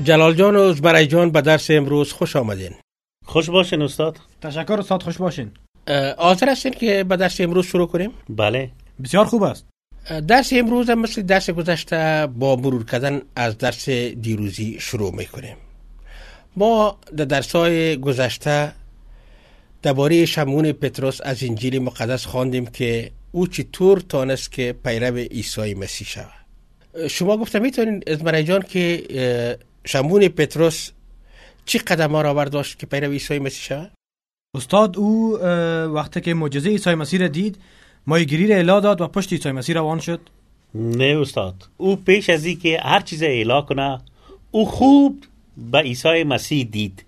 جلال جان و زمرای جان به درس امروز خوش آمدین. خوش باشین استاد. تشکر استاد، خوش باشین. حاضر هستین که به درس امروز شروع کنیم؟ بله. بسیار خوب است. درس امروز هم مثل درس گذشته با مرور کردن از درس دیروزی شروع میکنیم. ما در درس‌های گذشته درباره شمعون پطرس از انجیل مقدس خواندیم که او چطور تانست که پیرو عیسی مسیح شود. شما گفتم میتونین زمرای جان که شمعون پطرس چی قدم‌ها را برداشت که پیرو عیسی مسیح شود؟ استاد او وقتی که معجزه عیسی مسیح را دید، ماهیگیری را اعلان داد و پشت عیسی مسیح روان شد. نه استاد، او پیش از این که هر چیز اعلان کنه او خوب به عیسی مسیح دید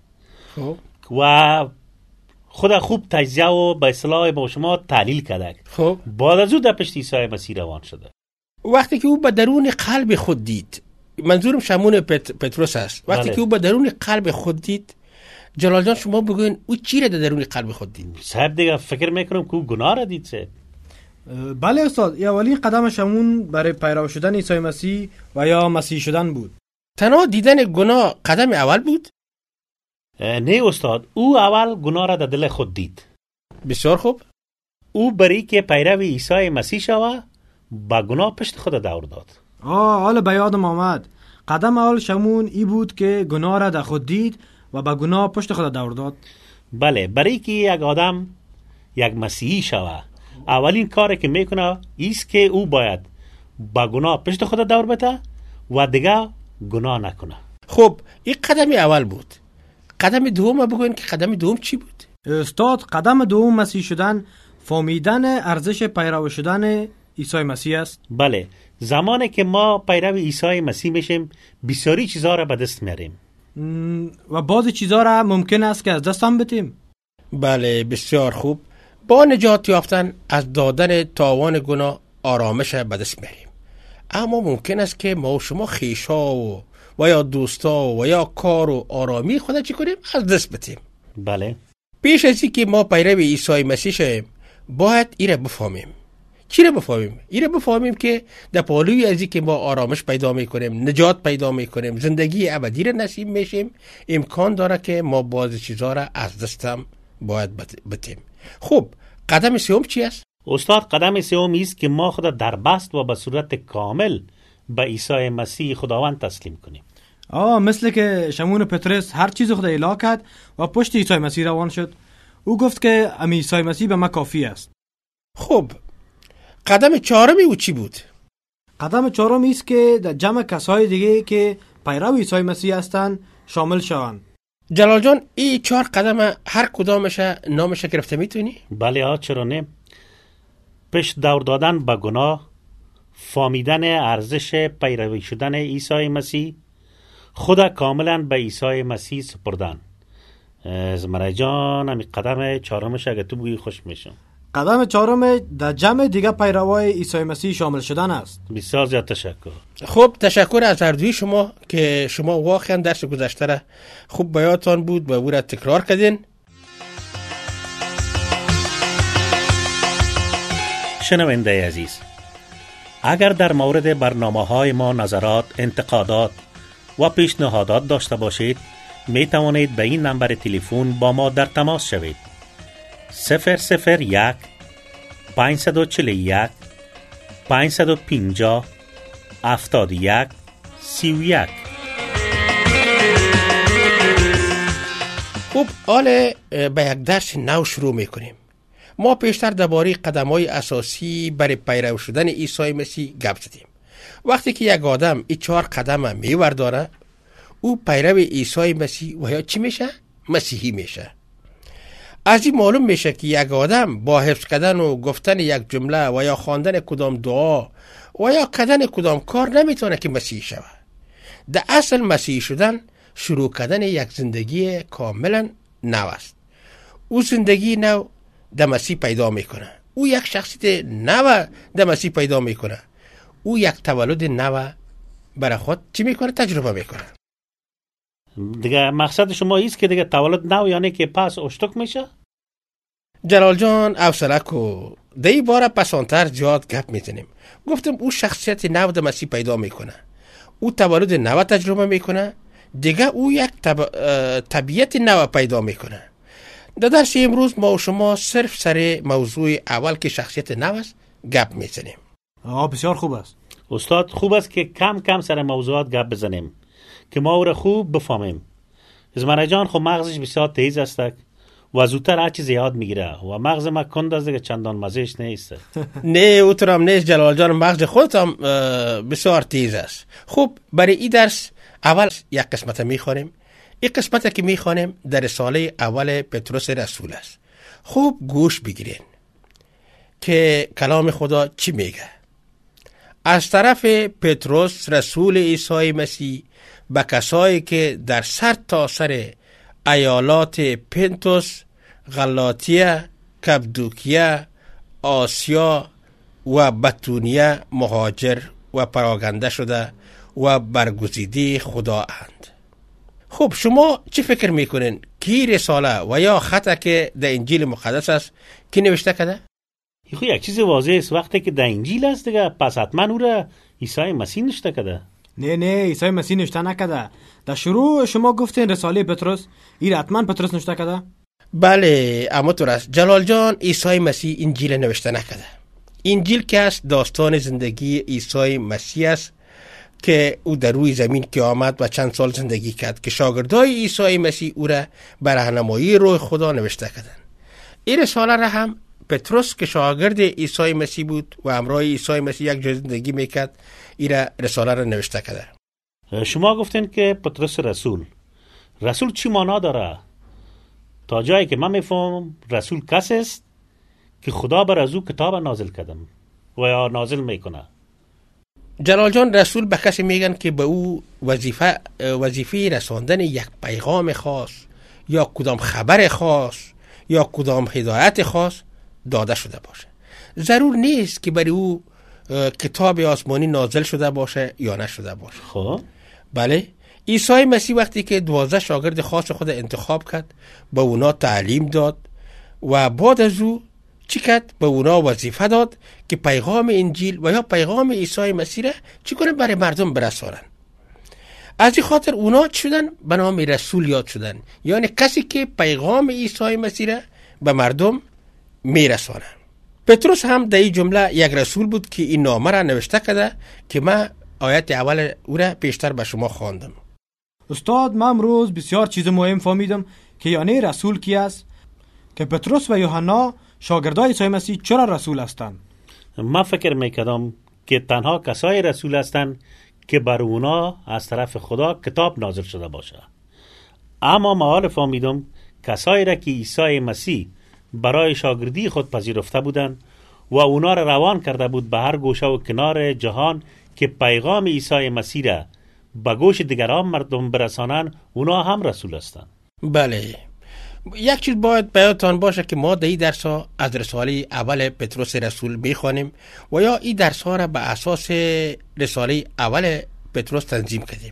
و خدا خوب تجزیه و به اصطلاح با شما تحلیل کرده. خب بعد از او در پشت عیسی مسیح روان شده. وقتی که او به درون قلب خود دید، منظورم شمعون پطرس است، وقتی بله. که او به درون قلب خود دید، جلال جان شما بگوین او چی را در درون قلب خود دید؟ صاحب دیگه فکر میکنم که او گناه را دید صاحب. بله استاد، اولین قدم شمعون برای پیرو شدن عیسی مسیح و یا مسیح شدن بود. تنها دیدن گناه قدم اول بود؟ نه استاد، او اول گناه را در دل خود دید. بسیار خوب. او برای که پیرو عیسی مسیح شود با گناه پشت خود دور داد. حالا به یادم آمد. قدم اول شمعون ای بود که گناه را در خود دید و با گناه پشت خود دور داد. بله، برای که یک آدم یک مسیحی شود اولین کاری که میکنه ایست که او باید با گناه پشت خود دور بده و دیگه گناه نکنه. خب این قدم اول بود. قدم دوم بگوین که قدم دوم چی بود؟ استاد، قدم دوم مسیح شدن فهمیدن ارزش پیرو شدن عیسی مسیح است. بله، زمانی که ما پیرو عیسی مسیح میشیم بسیاری چیزا را به دست میاریم و بعضی چیزا را ممکن است که از دست هم بدیم. بله بسیار خوب. با نجات یافتن از دادن تاوان گناه آرامش به دست میاریم، اما ممکن است که ما و شما خویشا و یا دوستا و یا کار و آرامی خود چی کنیم؟ از دست بدیم. بله. پیش از اینکه ما پیرو عیسی مسیح شویم باید ایره بفهمیم. چی را بفهمیم؟ ایره بفهمیم که در پالوی از اینکه ما آرامش پیدا میکنیم، نجات پیدا میکنیم، زندگی ابدی را نصیب میشیم، امکان داره که ما بعضی چیزا را از دستم باید بدیم. خب قدم سوم چی است؟ استاد، قدم سوم است که ما خود در بست و به صورت کامل به عیسی مسیح خداوند تسلیم کنیم. مثل که شمعون پطرس هر چیز خود اعلان کرد و پشت عیسی مسیح روان شد. او گفت که عیسی مسیح به ما کافی است. خب قدم چهارمی او چی بود؟ قدم چهارم است که در جمع کسای دیگه که پیرو عیسی مسیح هستند شامل شوند. جلال جان این 4 قدم هر کدامش نامش گرفته میتونی؟ بله چرا نه. پشت دور دادن به گناه، فهمیدن ارزش پیروی شدن عیسی مسیح، خود کاملا به عیسی مسیح سپردن. زمرای جان همین قدم چهارمش اگه تو بگی خوش میشم. قدم چهارم در جمع دیگه پیروای عیسی مسیح شامل شدن است. بسیار زیاد تشکر. خب تشکر از هر دوی شما که شما واقعا درس گذشته را خوب به یادتان بود و او را تکرار کردین. شنونده عزیز، اگر در مورد برنامه‌های ما نظرات، انتقادات و پیشنهادات داشته باشید می توانید به این نمبر تلفن با ما در تماس شوید. 001 541 550 71 31. خب حالا به یک درس نو شروع میکنیم. ما پیشتر درباره قدم‌های اساسی برای پیرو شدن عیسی مسیح گپ زدیم. وقتی که یک آدم این 4 قدم میورداره او پیرو عیسی مسیح و یا چی میشه؟ مسیحی میشه. از این معلوم میشه که یک آدم با حفظ کردن و گفتن یک جمله و یا خواندن کدام دعا و یا کردن کدام کار نمیتونه که مسیحی شود. در اصل مسیحی شدن شروع کردن یک زندگی کاملا نو است. او زندگی نو در مسیح پیدا میکنه. او یک شخصیت نو در مسیح پیدا میکنه. او یک تولد نو برای خود چی میکنه؟ تجربه میکنه. دیگه مقصد شما ایست که دیگه تولد نو یعنی که پس اشتک میشه؟ جلال جان حوصله کو. دی باره پسانتر زیاد گپ میزنیم. گفتم او شخصیت نو در مسیح پیدا میکنه. او تولد نو تجربه میکنه. دیگه او یک طبیعت نو پیدا میکنه. در درس امروز ما و شما صرف سر موضوع اول که شخصیت نو است گپ میزنیم. بسیار خوب است. استاد خوب است که کم کم سر موضوعات گپ بزنیم که ما او را خوب بفهمیم. زمانه جان خب مغزش بسیار تیز است و زودتر هر چیز یاد میگیره و مغز ما کند است که چندان مزهش نیست. نه اوترام نیست جلال جان، مغز خودت هم بسیار تیز است. خب برای این درس اول یک قسمت میخوانیم. این قسمت که میخوانیم در رساله اول پتروس رسول است. خوب گوش بگیرین که کلام خدا چی میگه. از طرف پتروس رسول عیسی مسیح به کسایی که در سر تا سر ایالات پنتوس، غلاطیه، کپدوکیه، آسیا و بتونیه مهاجر و پراگنده شده و برگزیده خدا اند. خب شما چی فکر میکنین کی رساله و یا خطا که در انجیل مقدس است کی نوشته کرده؟ خب یک چیز واضح است، وقتی که در انجیل است دیگه پس حتما او را عیسی مسیح نوشته کرده. نه عیسی مسیح نوشته نکرده. در شروع شما گفتین رساله پتروس، این حتما پتروس نوشته کرده؟ بله اما تو راست جلال جان، عیسی مسیح انجیل نوشته نکرده. انجیل که است داستان زندگی عیسی مسیح است که او در روی زمین که آمد و چند سال زندگی کرد که شاگردای عیسی مسیح او را بر راهنمایی روح خدا نوشته کردند. این رساله را هم پتروس که شاگرد عیسی مسیح بود و همراه عیسی مسیح یک جای زندگی میکرد این رساله را نوشته کرده. شما گفتین که پتروس رسول چی معنا داره؟ تا جایی که من میفهم رسول کسی است که خدا بر از او کتاب نازل کردم و یا نازل میکنه. جلال جان، رسول به کسی میگن که به او وظیفه رساندن یک پیغام خاص یا کدام خبر خاص یا کدام هدایت خاص داده شده باشه. ضرور نیست که برای او کتاب آسمانی نازل شده باشه یا نشده باشه. خب بله، عیسی مسیح وقتی که 12 شاگرد خاص خود انتخاب کرد به اونا تعلیم داد و بعد از او چی کرد؟ به اونا وظیفه داد که پیغام انجیل و یا پیغام عیسی مسیح را چی کنن برای مردم برسانن. از این خاطر اونا چی شدن؟ به نام رسول یاد شدن، یعنی کسی که پیغام عیسی مسیح را به مردم میرسانه. پتروس هم در این جمله یک رسول بود که این نامه را نوشته کرده که من آیت اول او را پیشتر به شما خواندم. استاد، من امروز بسیار چیز مهم فهمیدم که یعنی رسول کی است، که پتروس و یوحنا شاگردای عیسی مسیح چرا رسول هستند. من فکر میکردم که تنها کسای رسول هستند که بر اونا از طرف خدا کتاب نازل شده باشه، اما ما حال فهمیدم کسایی را که عیسی مسیح برای شاگردی خود پذیرفته بودند و اونا را روان کرده بود به هر گوشه و کنار جهان که پیغام عیسی مسیح را به گوش دیگران مردم برسانن، اونا هم رسول هستند. بله، یک چیز باید بیانتان باشه که ما در این درس ها از رساله اول پتروس رسول میخوانیم و یا این درس ها را به اساس رساله اول پتروس تنظیم کردیم.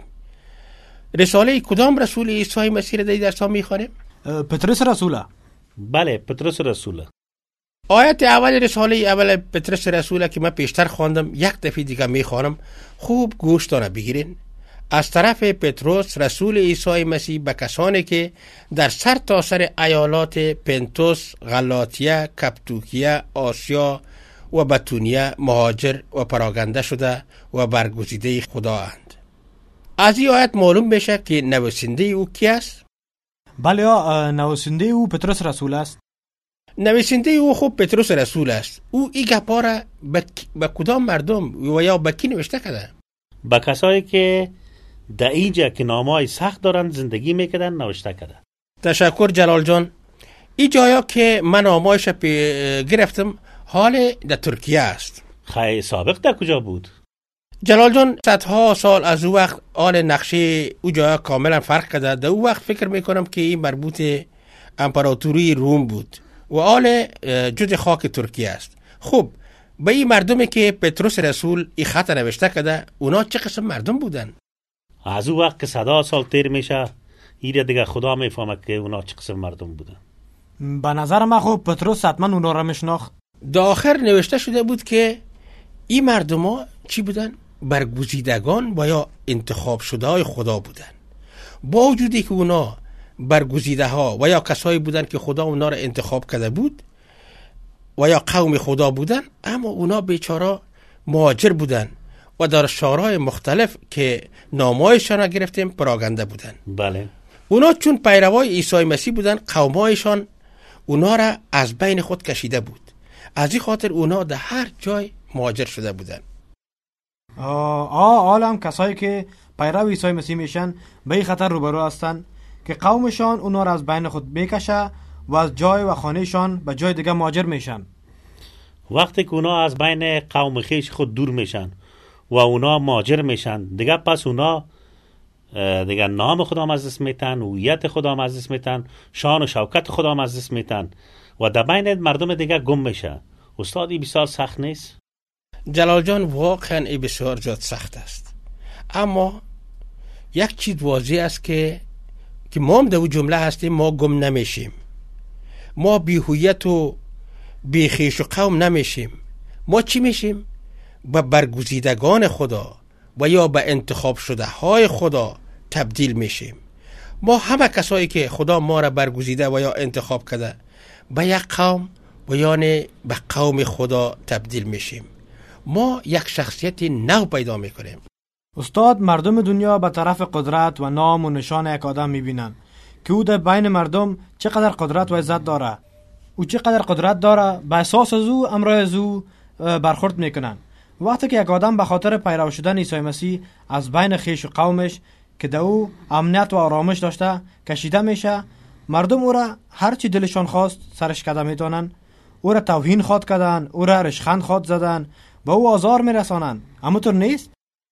رساله کدام رسول عیسی مسیح را در این درس ها میخوانیم؟ پتروس رسوله. بله، پتروس رسوله. آیت اول رساله اول پتروس رسوله که من پیشتر خواندم یک دفعه دیگه میخوانم، خوب گوش دانه بگیرین. از طرف پتروس رسول عیسی مسیح به کسانی که در سر تا سر ایالات پنتوس، غلاطیه، کپدوکیه، آسیا و بتونیه مهاجر و پراگنده شده و برگزیده خدا اند. از این آیت معلوم بشه که نویسنده او کی است؟ بله، نویسنده او پتروس رسول است. نویسنده او خوب پتروس رسول است. او این گپا را به کدام مردم و یا به کی نوشته کرده؟ به کسایی که در اینجا که نامای سخت دارن زندگی میکردن نوشته کرده. تشکر جلال جان. این جایا که من نامایش گرفتم حال در ترکیه است. خیلی سابق در کجا بود؟ جلال جان، صدها سال از او وقت حال نقشه او جایا کاملا فرق کرده. در او وقت فکر میکنم که این مربوط امپراتوری روم بود و حال جز خاک ترکیه است. خب به این مردمی که پتروس رسول این خط نوشته کرده، اونا چه قسم مردم بودن؟ از او وقت که 100 سال تیر میشه، ایره دیگه خدا میفهمه که اونا چه قسم مردم بودن. به نظر من خب پتروس حتما اونا را میشناخت. داخل نوشته شده بود که این مردم ها چی بودن؟ برگزیدگان و یا انتخاب شده های خدا بودن با وجودی که اونا برگزیده ها و یا کسایی بودن که خدا اونا را انتخاب کرده بود و یا قوم خدا بودن، اما اونا بیچاره مهاجر بودن و در شهرهای مختلف که نامایشان را گرفتیم پراگنده بودن. بله. اونا چون پیروای عیسی مسیح بودن، قومایشان اونا را از بین خود کشیده بود. از این خاطر اونا در هر جای مهاجر شده بودن. عالم کسایی که پیرو عیسی مسیح میشن به این خطر روبرو هستن که قومشان اونا را از بین خود بکشه و از جای و خانهشان به جای دیگه مهاجر میشن. وقتی که اونا از بین قوم خیش خود دور میشن و اونا مهاجر میشن، دیگه پس اونا دیگه نام خدا هم از دست میتن، هویت خدا هم از دست میتن، شان و شوکت خدا هم از دست میتن و در بین مردم دیگه گم میشه. استاد این بسیار سخت نیست؟ جلال جان، واقعا این بسیار جات سخت است، اما یک چیز واضح است که ما هم در اون جمله هستیم، ما گم نمیشیم، ما بی هویت و بی خویش و قوم نمیشیم. ما چی میشیم؟ به برگزیدگان خدا و یا به انتخاب شده های خدا تبدیل میشیم. ما همه کسایی که خدا ما را برگزیده و یا انتخاب کرده به یک قوم و یعنی به قوم خدا تبدیل میشیم. ما یک شخصیت نو پیدا میکنیم. استاد، مردم دنیا به طرف قدرت و نام و نشان یک آدم میبینن که او در بین مردم چقدر قدرت و عزت داره. او چقدر قدرت داره به اساس از او امرای از او برخورد میکنن. وقتی که یک آدم به خاطر پیرو شدن عیسی مسیح از بین خویش و قومش که در او امنیت و آرامش داشته کشیده میشه، مردم او را هر چی دلشان خواست سرش کده میتونن. او را توهین خواد کردن، او را رشخند خواد زدن و او آزار میرسانن. اما طور نیست؟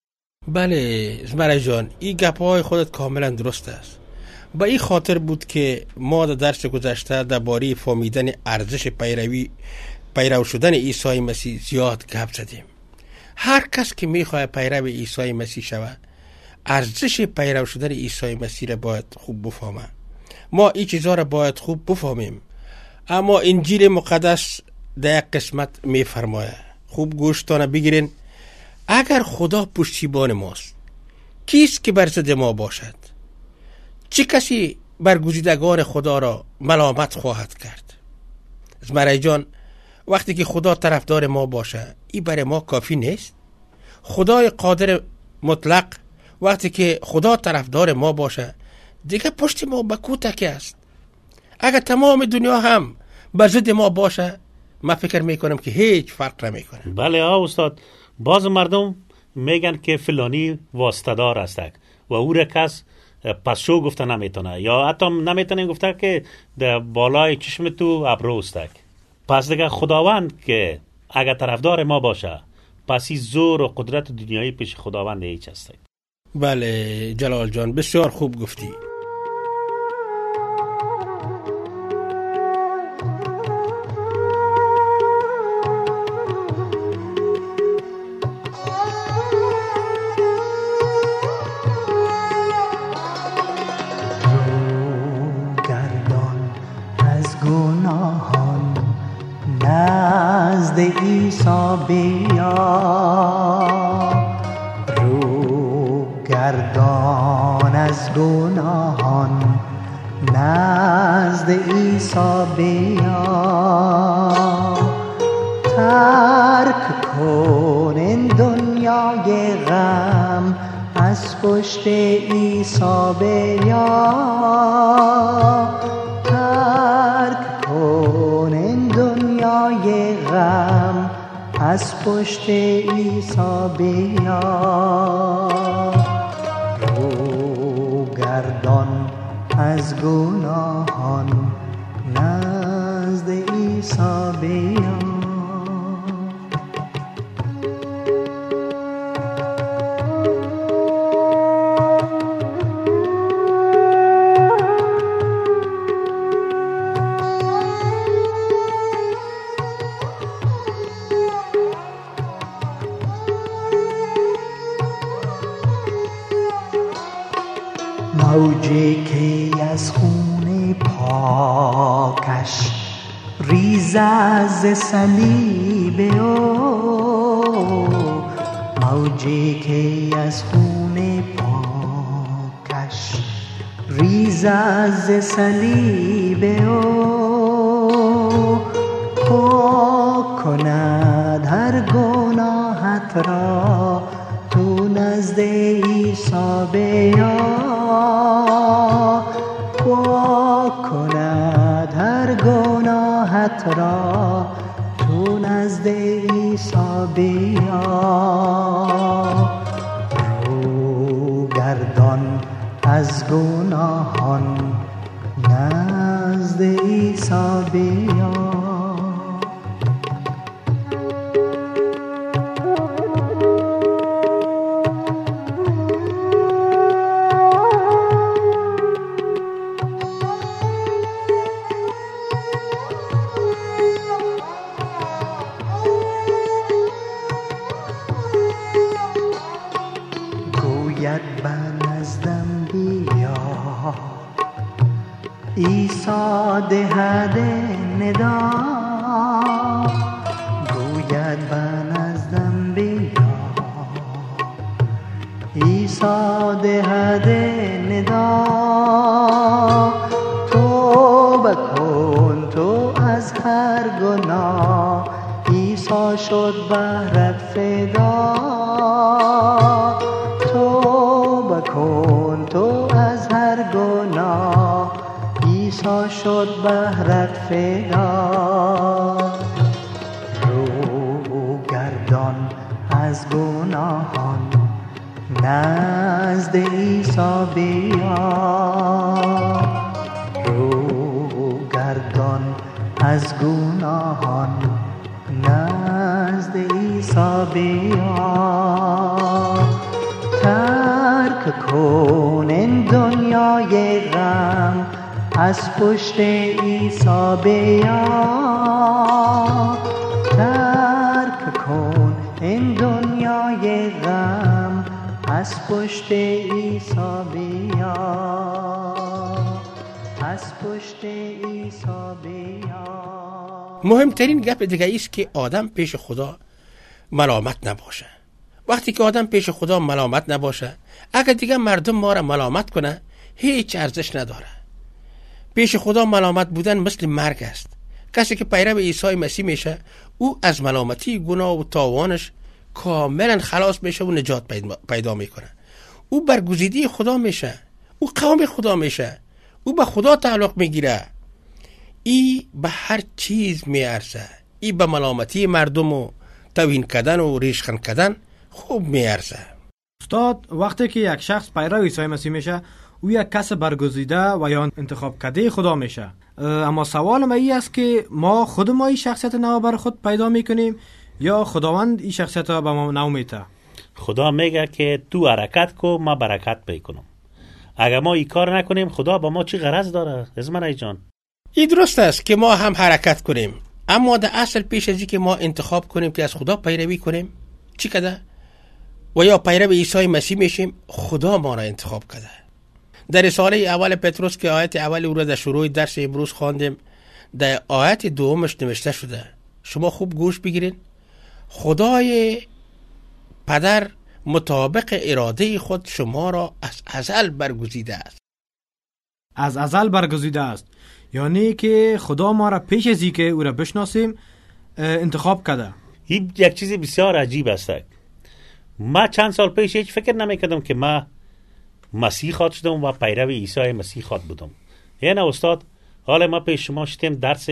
بله زمره جان، این گپای خودت کاملا درست است. با این خاطر بود که ما در درس گذشته درباره فهمیدن ارزش پیرو شدن عیسی مسیح زیاد گپ زدیم. هر کس که میخواد پیرو عیسی مسیح شود، ارزش پیرو شدن عیسی مسیح را باید خوب بفهمه. ما این چیزها را باید خوب بفهمیم. اما انجیل مقدس در یک قسمت میفرماید، خوب گوشتانه بگیرین، اگر خدا پشتیبان ماست کیست که بر ضد ما باشد؟ چه کسی برگزیدگان خدا را ملامت خواهد کرد؟ زمره جان، وقتی که خدا طرفدار ما باشه این برای ما کافی نیست؟ خدای قادر مطلق وقتی که خدا طرفدار ما باشه دیگه پشت ما به کو تکیه است؟ اگر تمام دنیا هم بر ضد ما باشه، من فکر میکنم که هیچ فرق نمیکنه. بله استاد، باز مردم میگن که فلانی واسطه‌دار است و او را کس پسشو گفته نمیتونه، یا حتی نمیتونه گفته که در بالای چشم تو ابرو است. پس دیگه خداوند که اگر طرفدار ما باشه، پس این زور و قدرت دنیایی پیش خداوند هیچ است. بله جلال جان، بسیار خوب گفتی. نزد عیسی بیا، رو گردان از گناهان نزد عیسی بیا، ترک کن این دنیای غم از پشت عیسی بیا، ترک کن این دنیای غم از پشت عیسی بیا، رو گردان از گناهان نزد عیسی بیا. موجی که از خون پاکش ریز از صلیب او، موجی که از خون پاکش ریز از صلیب او پاک کند هر گناهت را تو نزد عیسی بیا پاک کند هر گناهت را تو نزد عیسی بیا رو گردان از گناهان نزد عیسی بیا عیسی دهد ندا گوید به نزدم بیا عیسی دهد ندا توبه کن تو از هر گناه عیسی شد بهرت فدا توبه کن تو از هر گناه عیسی شد بهرت فدا رو گردان از گناهان نزد عیسی بیا رو گردان از گناهان نزد عیسی بیا ترک کن این دنیای غم از پشت عیسی بیا ترک کن این دنیای غم از پشت عیسی بیا از پشت عیسی بیا مهمترین گپ دیگه است که آدم پیش خدا ملامت نباشه. وقتی که آدم پیش خدا ملامت نباشه، اگر دیگه مردم ما را ملامت کنه هیچ ارزش نداره. پیش خدا ملامت بودن مثل مرگ است. کسی که پیرو عیسی مسیح میشه او از ملامتی گناه و تاوانش کاملا خلاص میشه و نجات پیدا میکنه. او برگزیده خدا میشه، او قوم خدا میشه، او به خدا تعلق میگیره. ای به هر چیز میارزه. ای به ملامتی مردم و توهین کردن و ریشخند کردن خوب میارزه. استاد، وقتی که یک شخص پیرو عیسی مسیح میشه او یک کس برگزیده و یا انتخاب کرده خدا میشه. اما سوال ما این است که ما خود ما این شخصیت نو بر خود پیدا میکنیم یا خداوند این شخصیت را به ما نو میده؟ خدا میگه که تو حرکت کو ما برکت میکنم. اگر ما این کار نکنیم خدا با ما چی غرض داره؟ ازمنای جان، این درست است که ما هم حرکت کنیم، اما در اصل پیش از که ما انتخاب کنیم که از خدا پیروی کنیم چی کده و یا پیرو عیسی مسیح میشیم، خدا ما را انتخاب کرده. در رساله اول پتروس که آیت اول او را در شروع درس امروز خواندیم، در آیت دومش نوشته شده، شما خوب گوش بگیرین، خدای پدر مطابق اراده خود شما را از ازل برگزیده است. از ازل برگزیده است یعنی که خدا ما را پیش از اینکه او را بشناسیم انتخاب کرده. این یک چیز بسیار عجیب است. ما چند سال پیش هیچ فکر نمیکردم که ما مسیح خواد شدم و پیرو عیسی مسیح خواد بودم. یعنی استاد، حالا ما پیش شما شدیم درس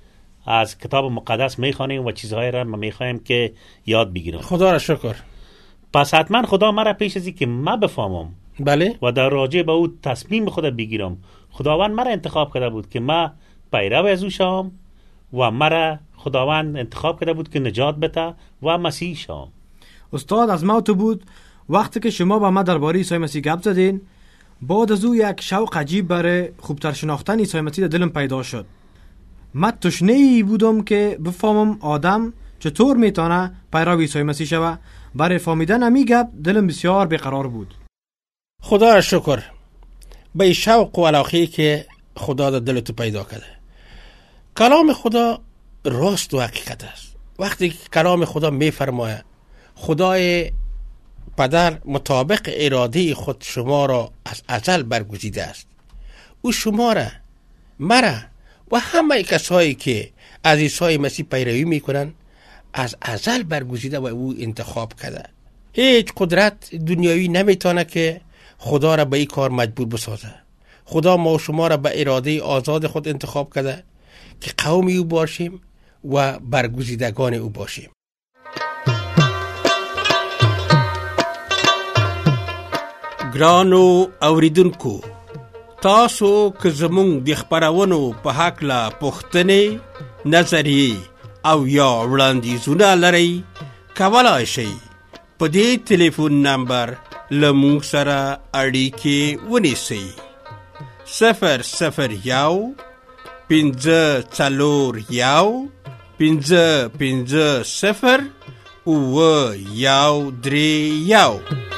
از کتاب مقدس میخوانیم و چیزهای را ما میخوایم که یاد بگیرم. خدا را شکر. پس حتما خدا مرا پیش از این که ما بفهمم بله و در راجع به او تصمیم خود بگیرم، خداوند مرا انتخاب کرده بود که ما پیرو از او شوم و مرا خداوند انتخاب کرده بود که نجات بده و مسیح شوم. استاد، از ما تو بود وقتی که شما با ما درباره عیسی مسیح گپ زدین، بعد از او یک شوق عجیب برای خوبتر شناختن عیسی مسیح در دلم پیدا شد. من تشنه‌ای بودم که بفهمم آدم چطور میتونه پیرو عیسی مسیح شوه. برای فهمیدن همین گپ دلم بسیار بیقرار بود. خدا را شکر به شوق و علاقه‌ای که خدا در دل تو پیدا کرده. کلام خدا راست و حقیقت است. وقتی که کلام خدا میفرماید خدای پدر مطابق اراده خود شما را از ازل برگزیده است، او شما را، مرا و همه کسایی که از عیسی مسیح پیروی میکنن از ازل برگزیده و او انتخاب کرده. هیچ قدرت دنیاوی نمیتونه که خدا را به این کار مجبور بسازه. خدا ما و شما را به اراده آزاد خود انتخاب کرده که قوم او باشیم و برگزیدگان او باشیم. ګرانو اوریدونکو، تاسو که زمونږ د خپرونو په هکله پوښتنې، نظریې او یا وړاندیزونه لرئ، کولای شئ په دې ټلیفون نمبر له موږ سره اړیکې ونیسئ. 001 541 550 931.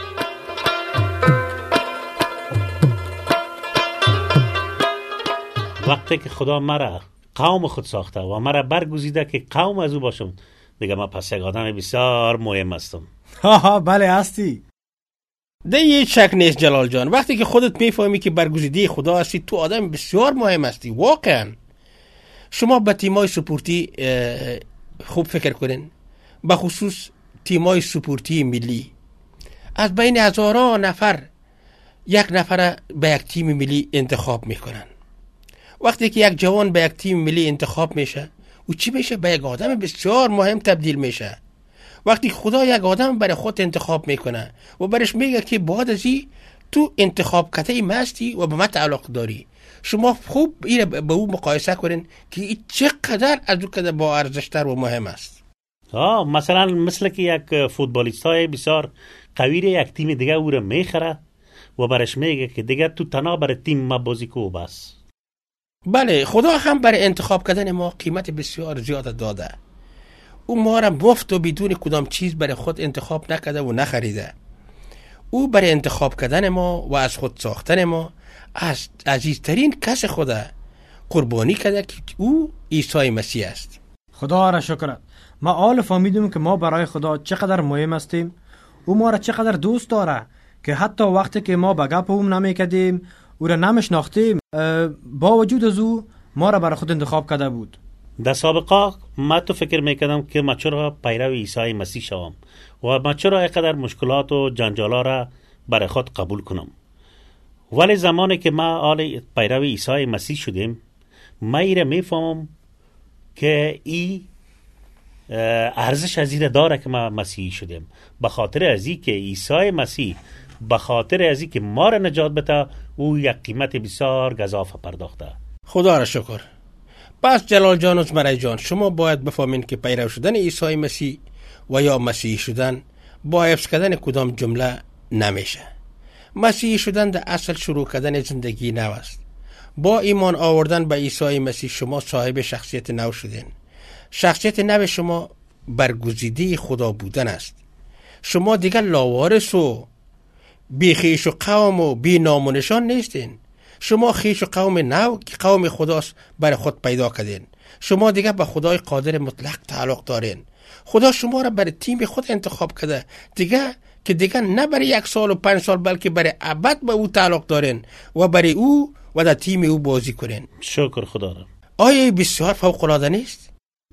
وقتی که خدا مرا قوم خود ساخته و مرا برگزیده که قوم از او باشم، دیگه من پس یک آدم بسیار مهم هستم. بله هستی. ده یه شک نیست جلال جان. وقتی که خودت میفهمی که برگزیده خدا هستی، تو آدم بسیار مهم هستی. واقعا شما به تیمای سپورتی خوب فکر کنین، به خصوص تیمای سپورتی ملی. از بین هزاران نفر یک نفر به یک تیم ملی انتخاب میکنن. وقتی که یک جوان به یک تیم ملی انتخاب میشه، او چی میشه؟ به یک آدم بسیار مهم تبدیل میشه. وقتی خدا یک آدم برای خود انتخاب میکنه و برش میگه که بعد از این تو انتخاب کته مستی و به من تعلق داری، شما خوب این به او مقایسه کنین که این چقدر از او کده با ارزشتر و مهم است. مثلا مثل که یک فوتبالیست های بسیار قوی یک تیم دیگه او رو میخره و برش میگه که دیگه تو تنها برای تیم ما بازی کو بس. بله، خدا هم برای انتخاب کردن ما قیمت بسیار زیاد داده. او ما را مفت و بدون کدام چیز برای خود انتخاب نکرده و نخریده. او برای انتخاب کردن ما و از خود ساختن ما از عزیزترین کس خدا قربانی کرده که او عیسی مسیح است. خدا را شکر. ما آل فهمیدیم که ما برای خدا چقدر مهم هستیم. او ما را چقدر دوست داره که حتی وقتی که ما به گپ هم نمیکردیم، او را نمیشناختیم، با وجود از او ما را برای خود انتخاب کرده بود. در سابقه من تو فکر میکردم که من چرا پیرو عیسی مسیح شوم و من چرا اینقدر مشکلات و جنجالا را برای خود قبول کنم. ولی زمانی که ما آل پیرو عیسی مسیح شدیم، من ایره میفهمم که ای ارزش از این داره که ما مسیحی شدیم، به خاطر از این که عیسی مسیح به خاطر از این که ما را نجات بده، او یک قیمت بسیار گزافه پرداخته. خدا را شکر. پس جلال جان و زمرای جان، شما باید بفهمین که پیرو شدن عیسی مسیح و یا مسیحی شدن با حفظ کردن کدام جمله نمیشه. مسیحی شدن در اصل شروع کردن زندگی نو است. با ایمان آوردن به عیسی مسیح شما صاحب شخصیت نو شدین. شخصیت نو شما برگزیده خدا بودن است. شما دیگر لاوارث و بی خویش و قوم و بی نام و نشان نیستین. شما خویش و قوم نو که قوم خداست برای خود پیدا کردین. شما دیگر به خدای قادر مطلق تعلق دارین. خدا شما را برای تیم خود انتخاب کرده، دیگر نه برای 1 سال و 5 سال بلکه برای ابد به او تعلق دارین و برای او و در تیم او بازی کنین. شکر خدا را. آیا بسیار فوق العاده نیست؟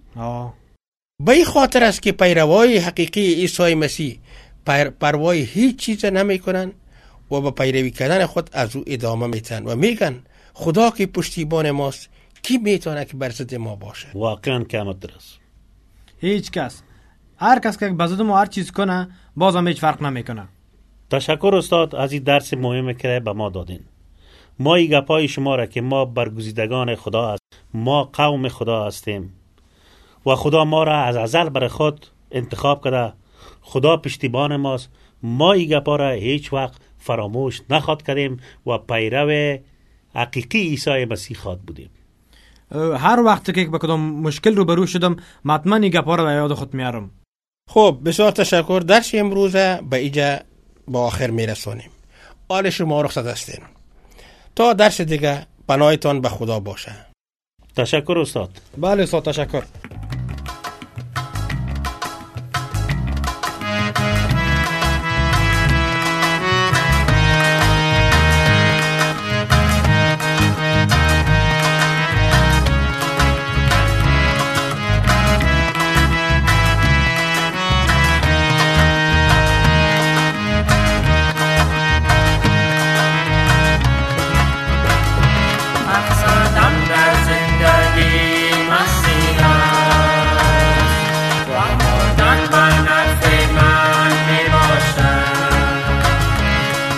به این خاطر است که پیروای حقیقی عیسی مسیح پروای هیچ چیز نمی کنن و با پیروی کردن خود از او ادامه میتن و میگن خدا که پشتیبان ماست، کی میتونه که بر ضد ما باشه؟ واقعا کامت درست. هیچ کس. هر کس که به ضد ما هر چیز کنه بازم هیچ فرق نمیکنه. تشکر استاد از این درس مهمی که به ما دادین. ما این گپای شما را که ما برگزیدگان خدا هست، ما قوم خدا هستیم و خدا ما را از ازل برای خود انتخاب کرده. خدا پشتیبان ماست. ما این گپا را هیچ وقت فراموش نخواد کردیم و پیرو حقیقی عیسی مسیح خواد بودیم. هر وقت که به کدام مشکل روبرو شدم حتما این گپا را به یاد خود میارم. خب بسیار تشکر. درس امروز به اینجا با آخر میرسونیم. آل شما رخصت هستین. تا درس دیگه پناهتان به خدا باشه. تشکر استاد. بله استاد، تشکر.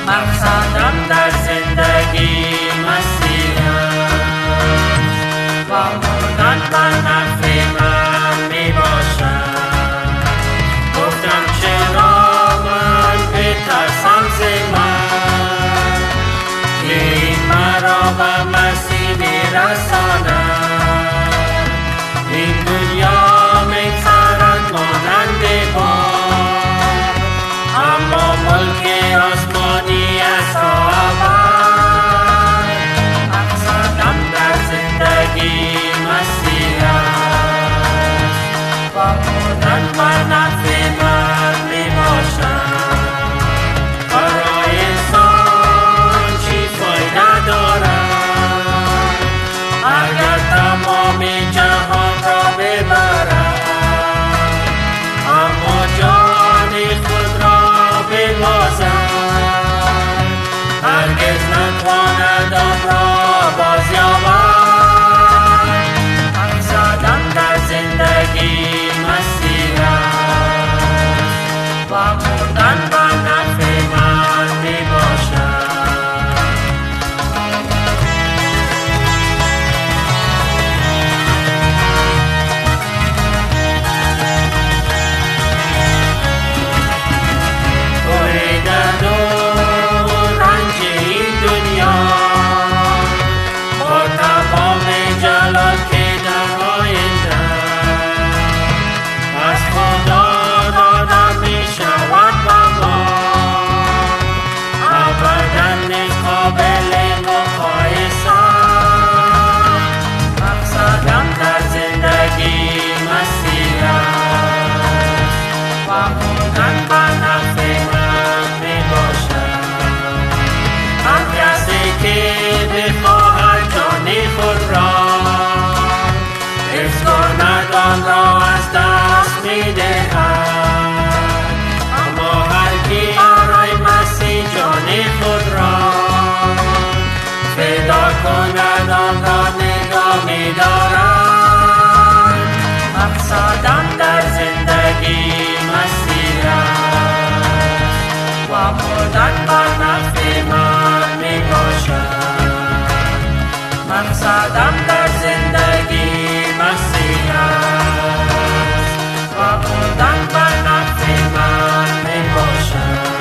مقصدم در زندگی مسیح است و مردن بر نفع من می باشد. گفتم چرا من بترسم ز من، که این مرا به مسیح می رساند. این دنیا می گذرد مانند باد، اما ملک آسمانی است تا ابد. مقصدم در زندگی مسیح است و مردن بر نفع من می باشد. برای انسان چی فایده دارد اگر تمام جهان را ببرد، اما جان خود را ببازد، هرگز نتواند آن را بازیابد. مقصدم در زندگی مسیح است و مردن بر نفع من می باشد. توی درد و رنج این دنیا با تمام جلال که در آینده از خدا داده می شود به ما، ابدا نیست قابل مقایسه. مقصدم در زندگی مسیح است و مردن بر نفع من می باشد. هر کسی که بخواهد جان خود را حفظ کند آن را از دست می دهد، اما هر کی برای مسیح جان خود را فدا کند آن را نگاه می دارد. مقصدم در زندگی مسیح است و مردن بر نفع من می باشد. مقصدم در زندگی مسیح است و مردن بر نفع من می باشد.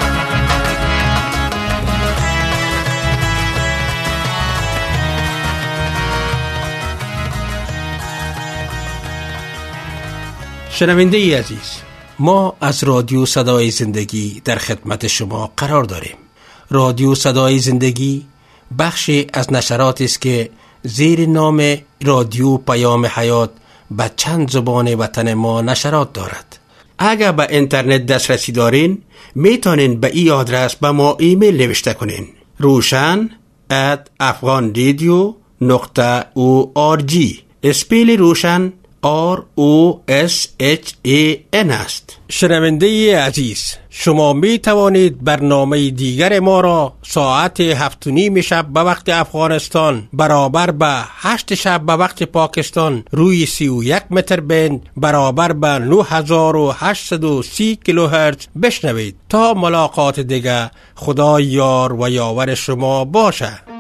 شنونده عزیز، ما از رادیو صدای زندگی در خدمت شما قرار داریم. رادیو صدای زندگی بخشی از نشراتی است که زیر نام رادیو پیام حیات به چند زبان وطن ما نشرات دارد. اگر به اینترنت دسترسی دارین میتونین به این آدرس به ما ایمیل نوشته کنین: roshan@afghanradio.org. اسپیل روشن ROSHAN است. شنونده عزیز، شما می توانید برنامه دیگر ما را ساعت 7:30 شب به وقت افغانستان برابر به 8 شب به وقت پاکستان روی 31 متر بند برابر به 9830 کیلوهرتز بشنوید. تا ملاقات دیگر، خدا یار و یاور شما باشه.